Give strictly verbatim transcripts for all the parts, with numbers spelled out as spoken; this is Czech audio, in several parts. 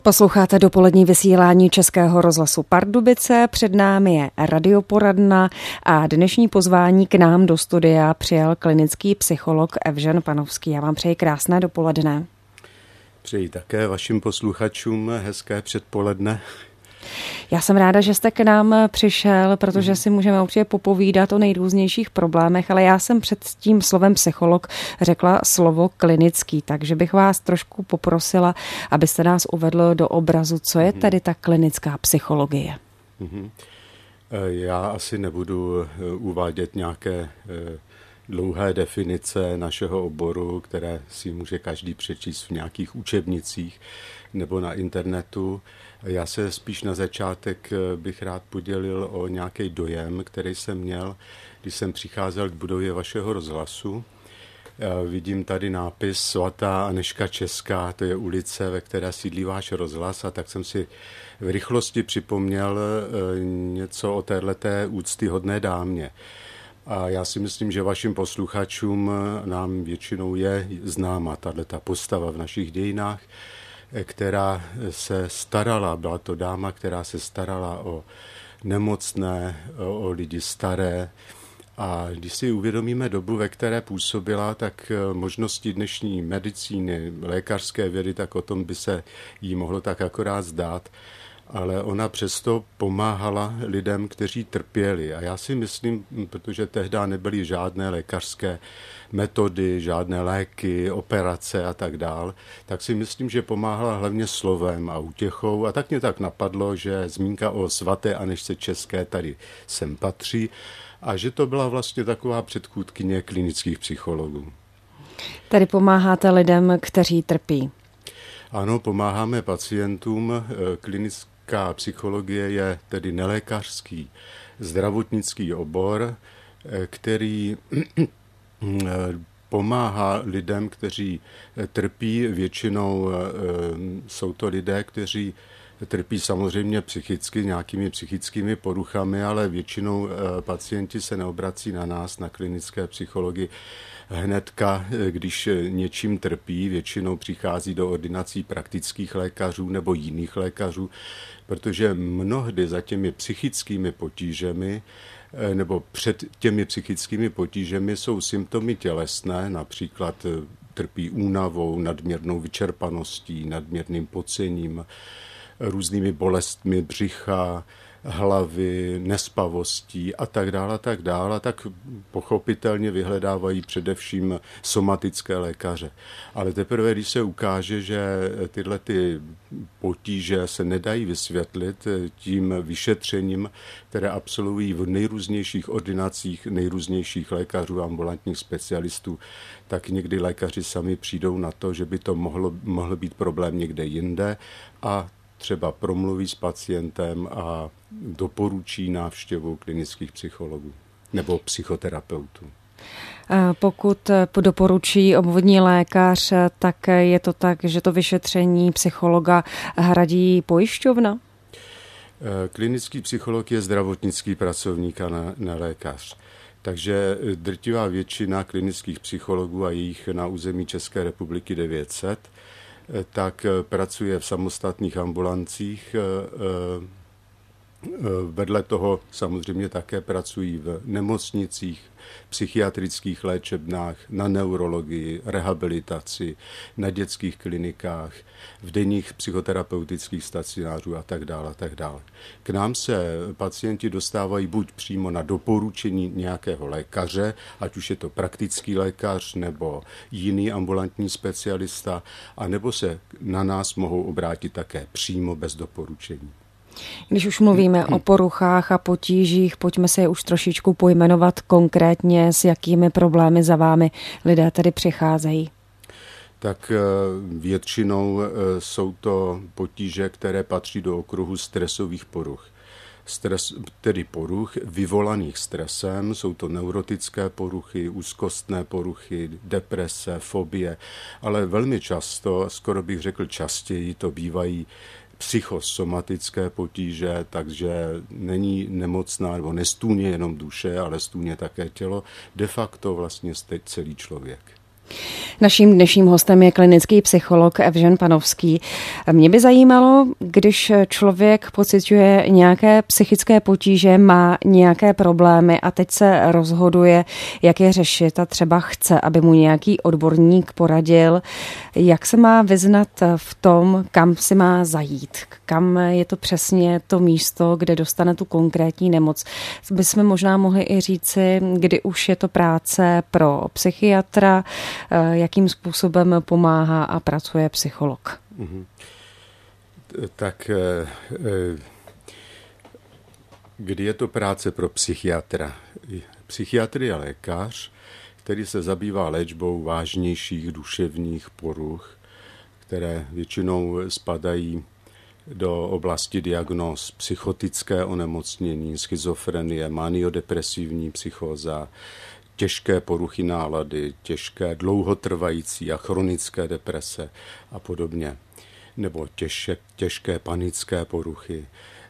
Posloucháte dopolední vysílání Českého rozhlasu Pardubice, před námi je radioporadna a dnešní pozvání k nám do studia přijal klinický psycholog Evžen Panovský. Já vám přeji krásné dopoledne. Přeji také vašim posluchačům hezké předpoledne. Já jsem ráda, že jste k nám přišel, protože si můžeme určitě popovídat o nejrůznějších problémech, ale já jsem před tím slovem psycholog řekla slovo klinický, takže bych vás trošku poprosila, abyste nás uvedl do obrazu, co je tedy ta klinická psychologie. Já asi nebudu uvádět nějaké dlouhé definice našeho oboru, které si může každý přečíst v nějakých učebnicích nebo na internetu. Já se spíš na začátek bych rád podělil o nějaký dojem, který jsem měl, když jsem přicházel k budově vašeho rozhlasu. Vidím tady nápis Svatá Anežka Česká, to je ulice, ve které sídlí váš rozhlas, a tak jsem si v rychlosti připomněl něco o téhleté úctyhodné dámě. A já si myslím, že vašim posluchačům nám většinou je známa tato postava v našich dějinách, která se starala, byla to dáma, která se starala o nemocné, o lidi staré. A když si uvědomíme dobu, ve které působila, tak možnosti dnešní medicíny, lékařské vědy, tak o tom by se jí mohlo tak akorát zdát. Ale ona přesto pomáhala lidem, kteří trpěli. A já si myslím, protože tehdy nebyly žádné lékařské metody, žádné léky, operace a tak dál, tak si myslím, že pomáhala hlavně slovem a útěchou. A tak mě tak napadlo, že zmínka o svaté Anežce České tady sem patří a že to byla vlastně taková předchůdkyně klinických psychologů. Tady pomáháte lidem, kteří trpí. Ano, pomáháme pacientům. Klinická psychologie je tedy nelékařský zdravotnický obor, který pomáhá lidem, kteří trpí. Většinou jsou to lidé, kteří trpí samozřejmě psychicky, nějakými psychickými poruchami, ale většinou pacienti se neobrací na nás, na klinické psychologii, hnedka, když něčím trpí. Většinou přichází do ordinací praktických lékařů nebo jiných lékařů, protože mnohdy za těmi psychickými potížemi nebo před těmi psychickými potížemi jsou symptomy tělesné, například trpí únavou, nadměrnou vyčerpaností, nadměrným pocením, různými bolestmi břicha, hlavy, nespavostí a tak dále, a tak dále, tak pochopitelně vyhledávají především somatické lékaře. Ale teprve, když se ukáže, že tyhle ty potíže se nedají vysvětlit tím vyšetřením, které absolvují v nejrůznějších ordinacích nejrůznějších lékařů a ambulantních specialistů, tak někdy lékaři sami přijdou na to, že by to mohlo, mohl být problém někde jinde a třeba promluví s pacientem a doporučí návštěvu klinických psychologů nebo psychoterapeutů. Pokud doporučí obvodní lékař, tak je to tak, že to vyšetření psychologa hradí pojišťovna? Klinický psycholog je zdravotnický pracovník a ne, ne lékař. Takže drtivá většina klinických psychologů a jejich na území České republiky devět set, tak pracuje v samostatných ambulancích. Vedle toho samozřejmě také pracují v nemocnicích, psychiatrických léčebnách, na neurologii, rehabilitaci, na dětských klinikách, v denních psychoterapeutických stacionářů a tak dále, a tak dále. K nám se pacienti dostávají buď přímo na doporučení nějakého lékaře, ať už je to praktický lékař nebo jiný ambulantní specialista, anebo se na nás mohou obrátit také přímo bez doporučení. Když už mluvíme o poruchách a potížích, pojďme se je už trošičku pojmenovat konkrétně, s jakými problémy za vámi lidé tady přicházejí. Tak většinou jsou to potíže, které patří do okruhu stresových poruch. Stres, tedy poruch vyvolaných stresem, jsou to neurotické poruchy, úzkostné poruchy, deprese, fobie, ale velmi často, skoro bych řekl častěji, to bývají psychosomatické potíže, takže není nemocná nebo nestůně jenom duše, ale stůně také tělo, de facto vlastně celý člověk. Naším dnešním hostem je klinický psycholog Evžen Panovský. Mě by zajímalo, když člověk pociťuje nějaké psychické potíže, má nějaké problémy a teď se rozhoduje, jak je řešit a třeba chce, aby mu nějaký odborník poradil, jak se má vyznat v tom, kam si má zajít, kam je to přesně to místo, kde dostane tu konkrétní nemoc. Bychom možná mohli i říci, kdy už je to práce pro psychiatra, jakým způsobem pomáhá a pracuje psycholog. Mm-hmm. Tak kdy je to práce pro psychiatra? Psychiatr je lékař, který se zabývá léčbou vážnějších duševních poruch, které většinou spadají do oblasti diagnóz psychotické onemocnění, schizofrenie, maniodepresivní psychóza, těžké poruchy nálady, těžké dlouhotrvající a chronické deprese a podobně, nebo těžké, těžké panické poruchy.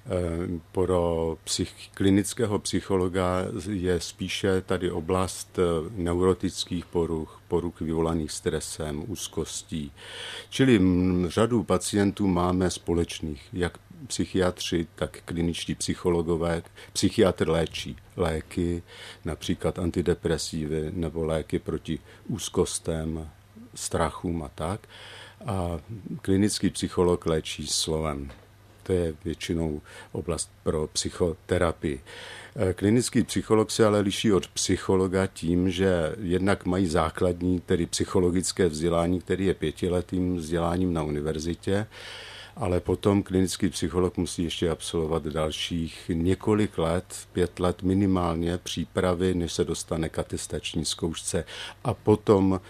Pro psych, klinického psychologa je spíše tady oblast neurotických poruch, poruch vyvolaných stresem, úzkostí. Čili řadu pacientů máme společných, jak psychiatři, tak kliničtí psychologové. Psychiatr léčí léky, například antidepresivy nebo léky proti úzkostem, strachům a tak. A klinický psycholog léčí slovem. To je většinou oblast pro psychoterapii. Klinický psycholog se ale liší od psychologa tím, že jednak mají základní, tedy psychologické vzdělání, který je pětiletým vzděláním na univerzitě, ale potom klinický psycholog musí ještě absolvovat dalších několik let, pět let minimálně přípravy, než se dostane k atestační zkoušce a potom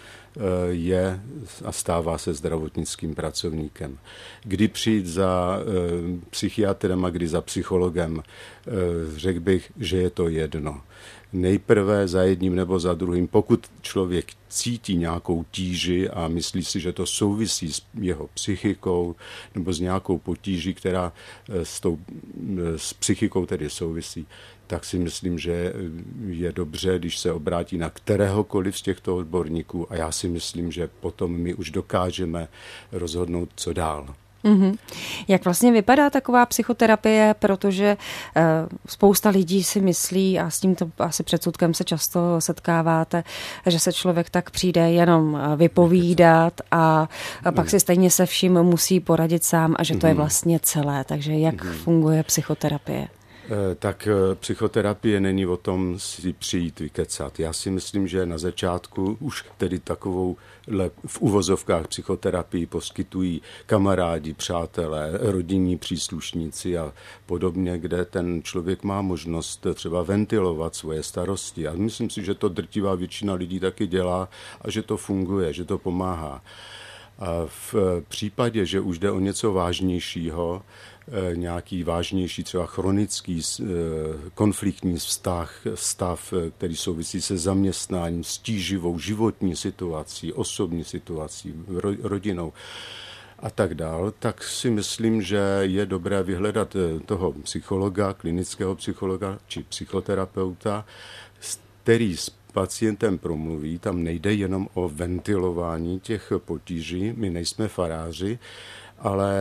je a stává se zdravotnickým pracovníkem. Kdy přijít za psychiatrem a kdy za psychologem, řekl bych, že je to jedno. Nejprve za jedním nebo za druhým, pokud člověk cítí nějakou tíži a myslí si, že to souvisí s jeho psychikou nebo s nějakou potíží, která s, tou, s psychikou tedy souvisí, tak si myslím, že je dobře, když se obrátí na kteréhokoliv z těchto odborníků a já si myslím, že potom my už dokážeme rozhodnout, co dál. Mm-hmm. Jak vlastně vypadá taková psychoterapie, protože uh, spousta lidí si myslí, a s tímto asi předsudkem se často setkáváte, že se člověk tak přijde jenom vypovídat a, a pak si stejně se vším musí poradit sám a že to je vlastně celé. Takže jak funguje psychoterapie? Tak psychoterapie není o tom si přijít vykecat. Já si myslím, že na začátku už tedy takovou v uvozovkách psychoterapii poskytují kamarádi, přátelé, rodinní příslušníci a podobně, kde ten člověk má možnost třeba ventilovat svoje starosti. A myslím si, že to drtivá většina lidí taky dělá a že to funguje, že to pomáhá. A v případě, že už jde o něco vážnějšího, nějaký vážnější, třeba chronický konfliktní vztah, stav, který souvisí se zaměstnáním, s tíživou životní situací, osobní situací, rodinou a tak dál, tak si myslím, že je dobré vyhledat toho psychologa, klinického psychologa či psychoterapeuta, který s pacientem promluví. Tam nejde jenom o ventilování těch potíží, my nejsme faráři, ale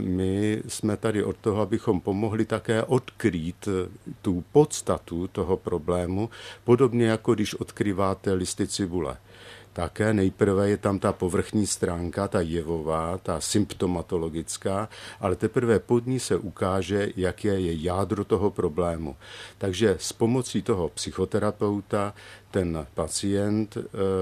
my jsme tady od toho, abychom pomohli také odkrýt tu podstatu toho problému, podobně jako když odkryváte listy cibule. Také nejprve je tam ta povrchní stránka, ta jevová, ta symptomatologická, ale teprve pod ní se ukáže, jaké je jádro toho problému. Takže s pomocí toho psychoterapeuta ten pacient e,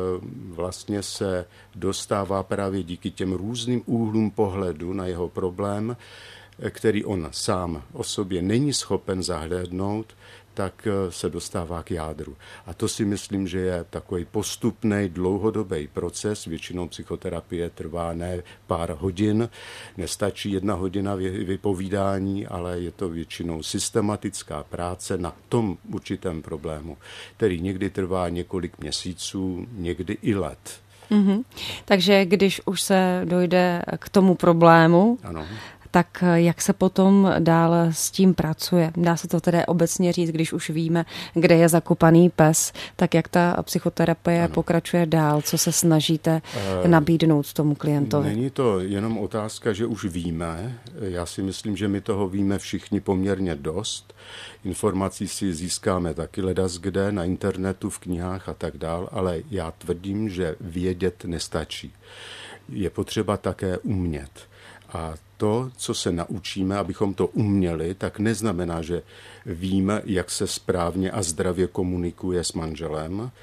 vlastně se dostává právě díky těm různým úhlům pohledu na jeho problém, který on sám o sobě není schopen zahlédnout, tak se dostává k jádru. A to si myslím, že je takový postupný, dlouhodobý proces. Většinou psychoterapie trvá ne pár hodin, nestačí jedna hodina vypovídání, ale je to většinou systematická práce na tom určitém problému, který někdy trvá několik měsíců, někdy i let. Mm-hmm. Takže když už se dojde k tomu problému, ano. tak jak se potom dál s tím pracuje? Dá se to tedy obecně říct, když už víme, kde je zakopaný pes, tak jak ta psychoterapie ano. pokračuje dál? Co se snažíte e, nabídnout tomu klientovi? Není to jenom otázka, že už víme. Já si myslím, že my toho víme všichni poměrně dost. Informací si získáme taky ledas kde, na internetu, v knihách a tak dál, ale já tvrdím, že vědět nestačí. Je potřeba také umět. A to, co se naučíme, abychom to uměli, tak neznamená, že víme, jak se správně a zdravě komunikuje s manželem,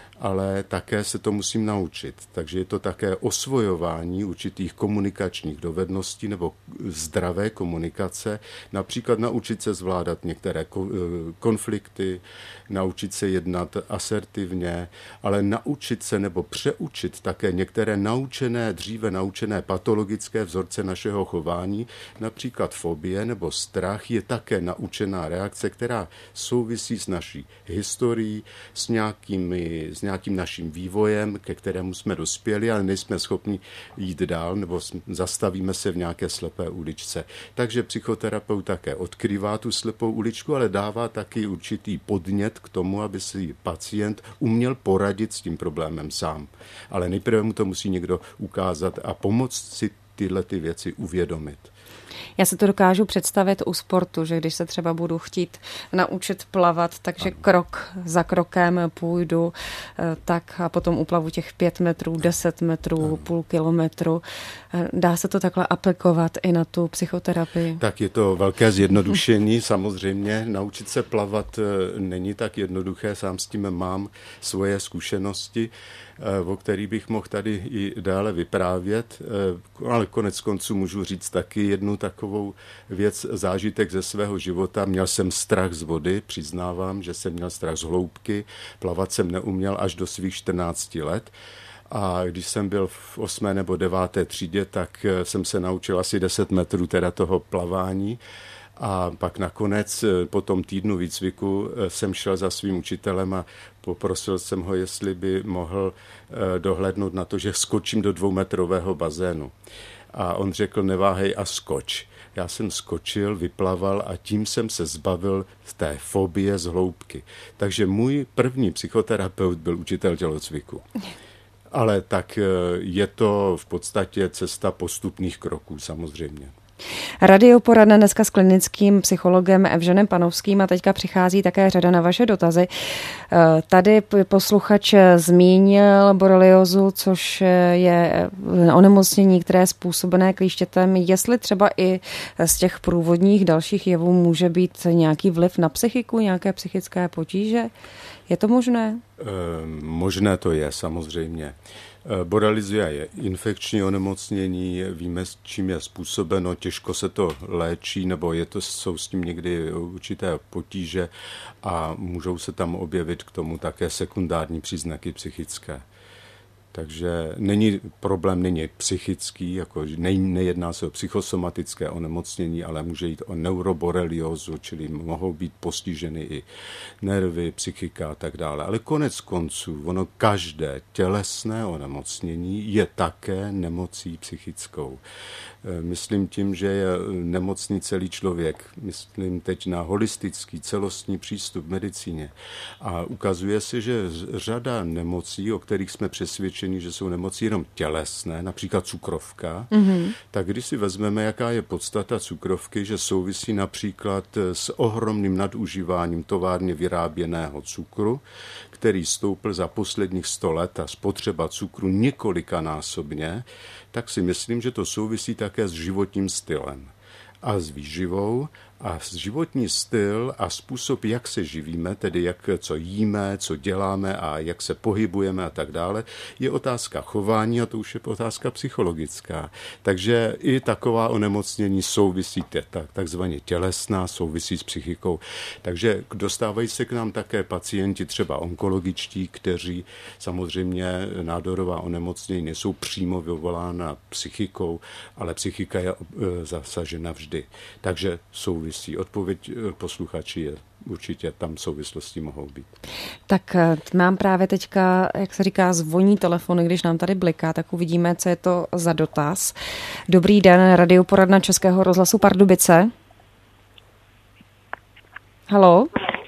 ale také se to musím naučit. Takže je to také osvojování určitých komunikačních dovedností nebo zdravé komunikace, například naučit se zvládat některé konflikty, naučit se jednat asertivně, ale naučit se nebo přeučit také některé naučené, dříve naučené patologické vzorce našeho chování, například fobie nebo strach je také naučená reakce, která souvisí s naší historií, s nějakými, s nějakým naším vývojem, ke kterému jsme dospěli, ale nejsme schopni jít dál nebo zastavíme se v nějaké slepé uličce. Takže psychoterapeut také odkrývá tu slepou uličku, ale dává taky určitý podnět k tomu, aby si pacient uměl poradit s tím problémem sám. Ale nejprve mu to musí někdo ukázat a pomoct si tyhle ty věci uvědomit. Já si to dokážu představit u sportu, že když se třeba budu chtít naučit plavat, takže ano. krok za krokem půjdu, tak a potom uplavu těch pět metrů, deset metrů, ano. půl kilometru. Dá se to takhle aplikovat i na tu psychoterapii? Tak je to velké zjednodušení. Samozřejmě naučit se plavat není tak jednoduché, sám s tím mám svoje zkušenosti, o kterých bych mohl tady i dále vyprávět, ale konec konců můžu říct taky jednu takovou věc, zážitek ze svého života. Měl jsem strach z vody, přiznávám, že jsem měl strach z hloubky, plavat jsem neuměl až do svých čtrnácti let. A když jsem byl v osmé nebo deváté třídě, tak jsem se naučil asi deset metrů teda toho plavání. A pak nakonec po tom týdnu výcviku jsem šel za svým učitelem a poprosil jsem ho, jestli by mohl dohlédnout na to, že skočím do dvoumetrového bazénu. A on řekl, neváhej a skoč. Já jsem skočil, vyplaval a tím jsem se zbavil z té fobie z hloubky. Takže můj první psychoterapeut byl učitel tělocviku. Ale tak je to v podstatě cesta postupných kroků samozřejmě. Radioporadna dneska s klinickým psychologem Evženem Panovským a teďka přichází také řada na vaše dotazy. Tady posluchač zmínil boreliózu, což je onemocnění, které je způsobené klíštětem. Jestli třeba i z těch průvodních dalších jevů může být nějaký vliv na psychiku, nějaké psychické potíže? Je to možné? E, možné to je, samozřejmě. Borelióza je infekční onemocnění, víme, s čím je způsobeno, těžko se to léčí, nebo je to, jsou s tím někdy určité potíže a můžou se tam objevit k tomu také sekundární příznaky psychické. Takže není, problém není psychický, jako ne, nejedná se o psychosomatické onemocnění, ale může jít o neuroboreliózu, čili mohou být postiženy i nervy, psychika a tak dále. Ale konec konců, ono každé tělesné onemocnění je také nemocí psychickou. Myslím tím, že je nemocný celý člověk. Myslím teď na holistický, celostní přístup v medicíně. A ukazuje se, že řada nemocí, o kterých jsme přesvědčeni, že jsou nemoci jenom tělesné, například cukrovka, mm-hmm. tak když si vezmeme, jaká je podstata cukrovky, že souvisí například s ohromným nadužíváním továrně vyráběného cukru, který stoupl za posledních sto let a spotřeba cukru několikanásobně, tak si myslím, že to souvisí také s životním stylem a s výživou. A životní styl a způsob, jak se živíme, tedy jak, co jíme, co děláme a jak se pohybujeme a tak dále, je otázka chování a to už je otázka psychologická. Takže i taková onemocnění souvisí, takzvaně tělesná, souvisí s psychikou. Takže dostávají se k nám také pacienti třeba onkologičtí, kteří samozřejmě nádorová onemocnění nejsou přímo vyvolána psychikou, ale psychika je zasažena vždy. Takže souvisí. Odpověď posluchači je určitě tam souvislosti mohou být. Tak mám právě teďka, jak se říká, zvoní telefon, když nám tady bliká, tak uvidíme, co je to za dotaz. Dobrý den, radioporadna Českého rozhlasu Pardubice. Haló?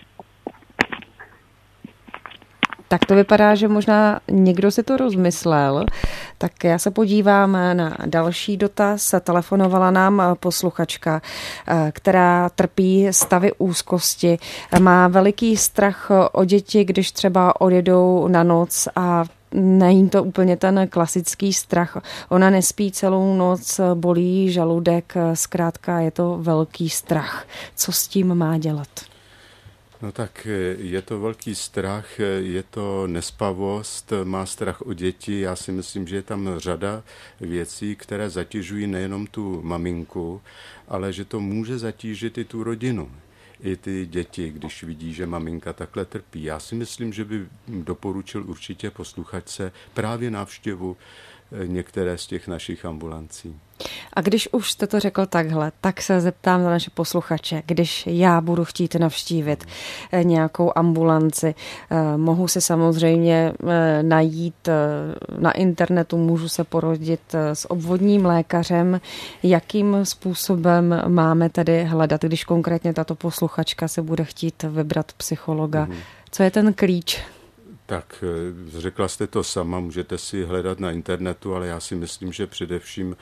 Tak to vypadá, že možná někdo si to rozmyslel. Tak já se podívám na další dotaz. Telefonovala nám posluchačka, která trpí stavy úzkosti. Má veliký strach o děti, když třeba odjedou na noc a není to úplně ten klasický strach. Ona nespí celou noc, bolí žaludek, zkrátka je to velký strach. Co s tím má dělat? No tak je to velký strach, je to nespavost, má strach o děti. Já si myslím, že je tam řada věcí, které zatěžují nejenom tu maminku, ale že to může zatížit i tu rodinu, i ty děti, když vidí, že maminka takhle trpí. Já si myslím, že by doporučil určitě posluchačce právě návštěvu některé z těch našich ambulancí. A když už jste to řekl takhle, tak se zeptám na naše posluchače, když já budu chtít navštívit nějakou ambulanci, mohu si samozřejmě najít na internetu, můžu se poradit s obvodním lékařem, jakým způsobem máme tedy hledat, když konkrétně tato posluchačka se bude chtít vybrat psychologa. Mm. Co je ten klíč? Tak řekla jste to sama, můžete si hledat na internetu, ale já si myslím, že především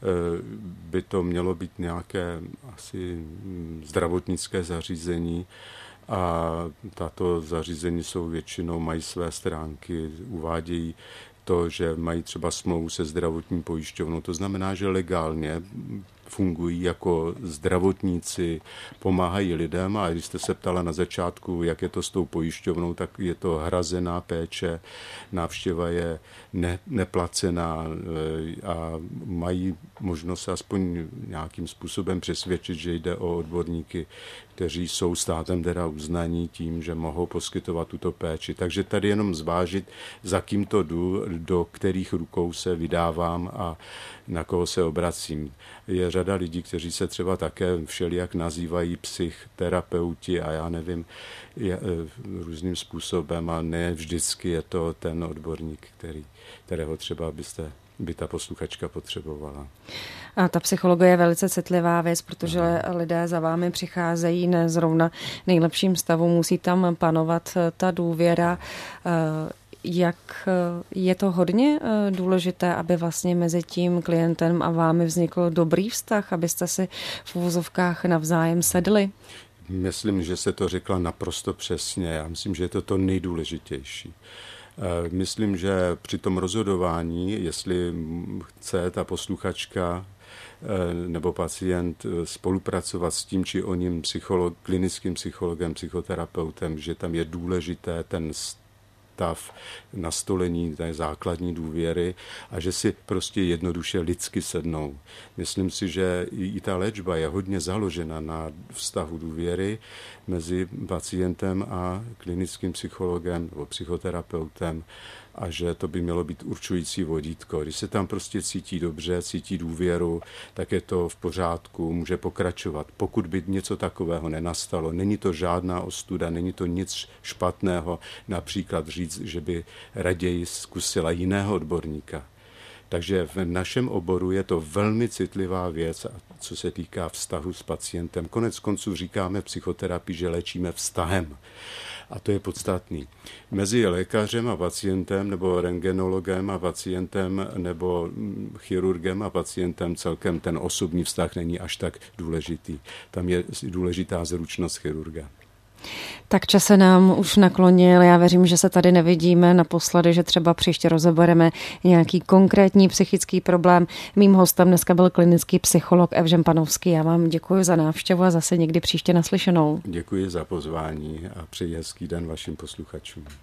by to mělo být nějaké asi zdravotnické zařízení a tato zařízení jsou většinou, mají své stránky, uvádějí to, že mají třeba smlouvu se zdravotní pojišťovnou, to znamená, že legálně fungují jako zdravotníci, pomáhají lidem a když jste se ptala na začátku, jak je to s tou pojišťovnou, tak je to hrazená péče, návštěva je ne, neplacená a mají možnost se aspoň nějakým způsobem přesvědčit, že jde o odborníky, kteří jsou státem teda uznaní tím, že mohou poskytovat tuto péči. Takže tady jenom zvážit, za kým to jdu, do kterých rukou se vydávám a na koho se obracím. Je řada lidí, kteří se třeba také všelijak nazývají psychoterapeuti a já nevím, je, různým způsobem a ne vždycky je to ten odborník, který, kterého třeba byste by ta posluchačka potřebovala. A ta psychologie je velice citlivá věc, protože Aha. lidé za vámi přicházejí ne zrovna nejlepším stavu, musí tam panovat ta důvěra. Jak je to hodně důležité, aby vlastně mezi tím klientem a vámi vznikl dobrý vztah, abyste si v uvozovkách navzájem sedli? Myslím, že se to řekla naprosto přesně. Já myslím, že je to to nejdůležitější. Myslím, že při tom rozhodování, jestli chce ta posluchačka nebo pacient spolupracovat s tím či oním psycholog, klinickým psychologem, psychoterapeutem, že tam je důležité ten stav nastolení té základní důvěry a že si prostě jednoduše lidsky sednou. Myslím si, že i ta léčba je hodně založena na vztahu důvěry mezi pacientem a klinickým psychologem nebo psychoterapeutem a že to by mělo být určující vodítko. Když se tam prostě cítí dobře, cítí důvěru, tak je to v pořádku, může pokračovat. Pokud by něco takového nenastalo, není to žádná ostuda, není to nic špatného, například říct, že by raději zkusila jiného odborníka. Takže v našem oboru je to velmi citlivá věc, co se týká vztahu s pacientem. Konec konců říkáme v psychoterapii, že léčíme vztahem. A to je podstatný. Mezi lékařem a pacientem, nebo rentgenologem a pacientem, nebo chirurgem a pacientem celkem ten osobní vztah není až tak důležitý. Tam je důležitá zručnost chirurga. Tak čas se nám už naklonil, já věřím, že se tady nevidíme naposledy, že třeba příště rozebereme nějaký konkrétní psychický problém. Mým hostem dneska byl klinický psycholog Evžen Panovský. Já vám děkuji za návštěvu a zase někdy příště naslyšenou. Děkuji za pozvání a přeji hezký den vašim posluchačům.